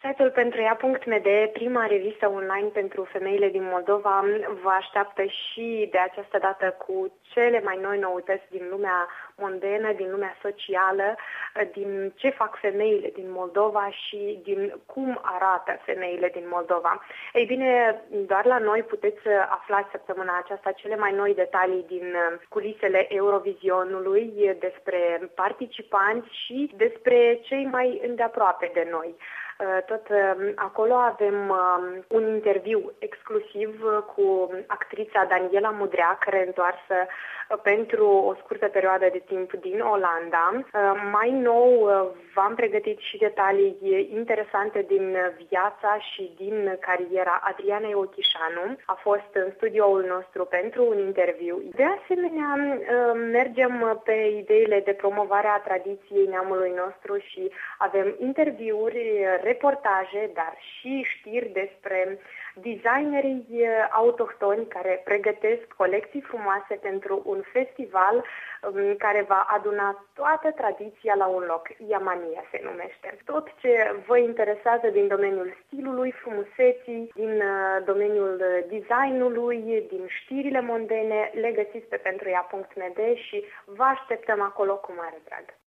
Site-ul pentru ea.md, prima revistă online pentru femeile din Moldova, vă așteaptă și de această dată cu cele mai noi noutăți din lumea mondenă, din lumea socială, din ce fac femeile din Moldova și din cum arată femeile din Moldova. Ei bine, doar la noi puteți afla săptămâna aceasta cele mai noi detalii din culisele Eurovizionului, despre participanți și despre cei mai îndeaproape de noi. Tot acolo avem un interviu exclusiv cu actrița Daniela Mudrea, reîntoarsă pentru o scurtă perioadă de timp din Olanda. Mai nou v-am pregătit și detalii interesante din viața și din cariera Adrianei Ochișanu. A fost în studioul nostru pentru un interviu. De asemenea, mergem pe ideile de promovare a tradiției neamului nostru și avem interviuri, reportaje, dar și știri despre designerii autohtoni care pregătesc colecții frumoase pentru un festival care va aduna toată tradiția la un loc. Iamania se numește. Tot ce vă interesează din domeniul stilului, frumuseții, din domeniul designului, din știrile mondene, le găsiți pe pentrua.md și vă așteptăm acolo cu mare drag.